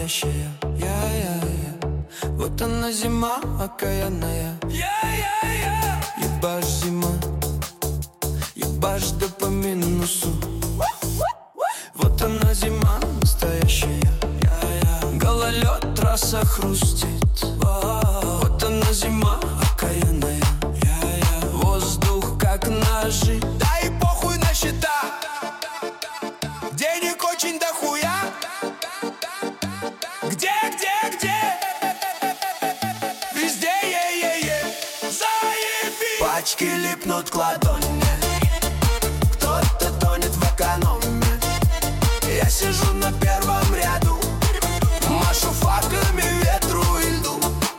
настоящая. Вот она зима окаянная. Ебашь зима, ебашь да по минусу. Вот она зима настоящая. Гололед, трасса хрустит. Вот она зима окаянная. Воздух как ножи. Да и похуй на счета, денег очень дохуя. Где? Везде, заебись. Пачки липнут к ладони. Кто-то тонет в экономе. Я сижу на первом ряду, машу факами ветру и льду.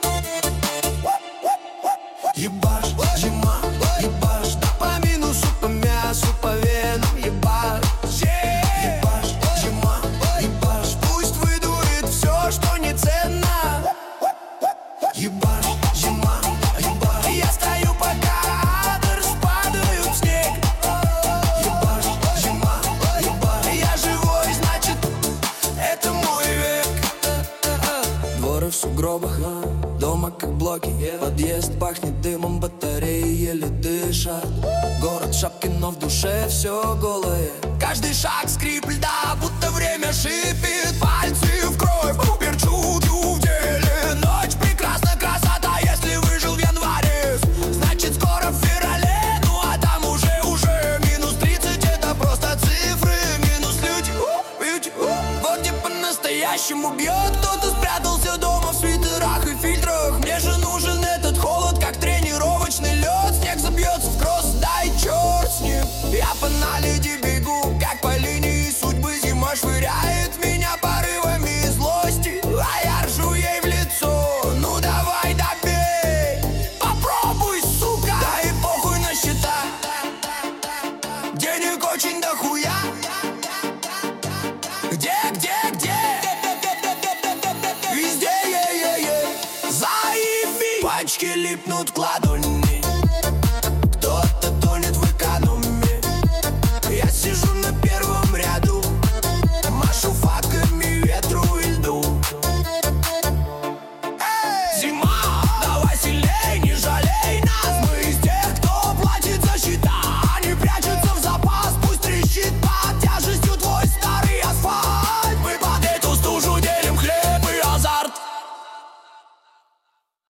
Ебашь зима, ебашь да по минусу, по мясу, по венам. Ебашь зима, ебашь, пусть выдует все, что не ценно. Ебашь зима, ебашь, я стою пока адерс падают в снег. Ебашь зима, ебашь, я живой, значит, это мой век. Дворы в сугробах, дома как блоки. Подъезд пахнет дымом, батареи еле дышат. Город в шапке, но в душе все голое. Каждый шаг скрип льда, будто время шипит. Пальцы в кровь, перчут в деле. Ночь прекрасна, красота, если выжил в январе. Значит скоро в феврале, ну а там уже минус 30, это просто цифры. Минус люди, вот где по-настоящему бьет. Кто-то спрятался дома в свитерах и фильтрах. Мне же нужен этот холод, как тренировочный лед. Снег забьется в кросс, дай черт с ним. Я по наледи бегу, как по линии судьбы. Зима швыряет меня порывами злости, а я ржу ей в лицо. Ну давай добей, попробуй, сука. Да и похуй на счета, денег очень дохуя. Где? Везде, заебись. Пачки липнут к ладони.